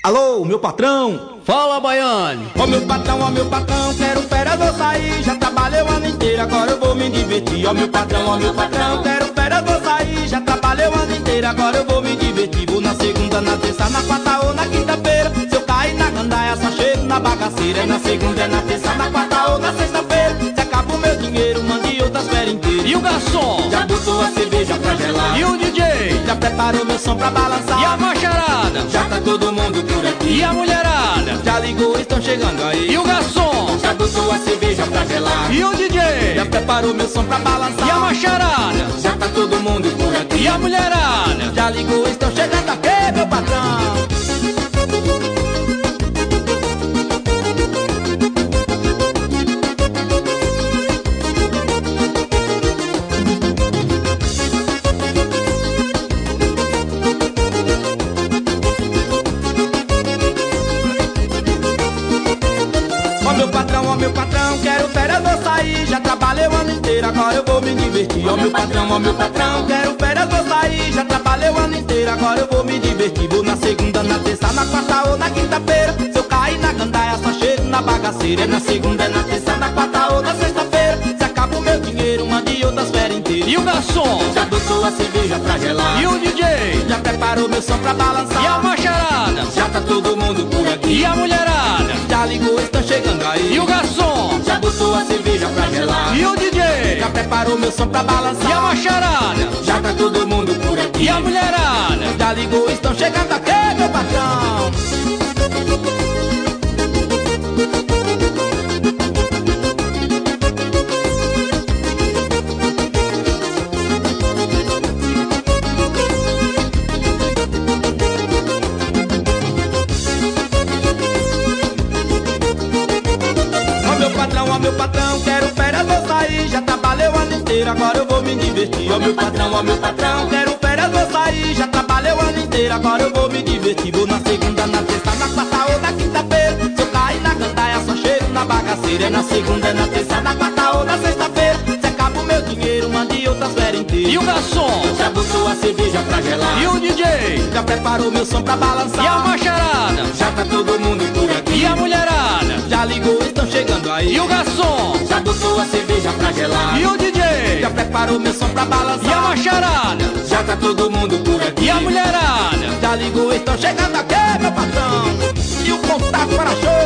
Alô, meu patrão. Fala, Baiane. Ó meu patrão, quero férias, vou sair. Já trabalhei o ano inteiro, agora eu vou me divertir. Ó meu patrão, quero férias, vou sair. Já trabalhei o ano inteiro, agora eu vou me divertir. Vou na segunda, na terça, na quarta ou na quinta-feira. Se eu cair na gandaia, só chego na bagaceira. É na segunda, é na terça, na quarta ou na sexta-feira. Se acaba o meu dinheiro, mande outras férias inteiras. E o garçom? Já botou a cerveja pra gelar. E o DJ? Já preparou meu som pra balançar. E a macharada? Já tá todo mundo por aqui. E a mulherada? Já ligou, estão chegando aí. E o garçom? Já botou a cerveja pra gelar. E o DJ? Já preparou meu som pra balançar. E a macharada? Já tá todo mundo por aqui. E a mulherada? Já ligou, estão chegando aqui, meu patrão. Ó meu patrão, quero férias, vou sair. Já trabalhei o ano inteiro, agora eu vou me divertir. Ó meu patrão, quero férias, vou sair. Já trabalhei o ano inteiro, agora eu vou me divertir. Vou na segunda, na terça, na quarta ou na quinta-feira. Se eu cair na gandaia, só chego na bagaceira. É na segunda, é na terça, na quarta ou na sexta-feira. Se acaba o meu dinheiro, mande outras férias inteiras. E o garçom? Já botou a cerveja pra gelar. E o DJ? Já preparou meu som pra balançar. E a macharada? Já tá todo mundo por aqui. E a mulherada? Já ligou, estão chegando aí. E o garçom? Já botou a cerveja pra gelar. E o DJ? Já preparou meu som pra balançar. E a macharada? Já tá todo mundo por aqui. E a mulherada? Já ligou, estão chegando aqui, meu patrão. Ó meu patrão, quero férias, vou sair. Já trabalhei o ano inteiro, agora eu vou me divertir. Ó meu patrão, quero férias, vou sair. Já trabalhei o ano inteiro, agora eu vou me divertir. Vou na segunda, na terça, na quarta ou na quinta-feira. Se eu cair na gandaia, só chego na bagaceira. É na segunda, é na terça, na quarta ou na sexta-feira. Se acaba o meu dinheiro, mande outras férias inteiras. E o garçom? Já botou a cerveja pra gelar. E o DJ? Já preparou meu som pra balançar. E a macharada? Já tá todo mundo por aqui. E a mulherada? Já ligou, estão chegando aí. E o garçom? Já botou a cerveja pra gelar. E o DJ? Já preparou meu som pra balançar. E a macharada? Já tá todo mundo por aqui. E a mulherada? Já ligou, estão chegando aqui, meu patrão. E o contato para show.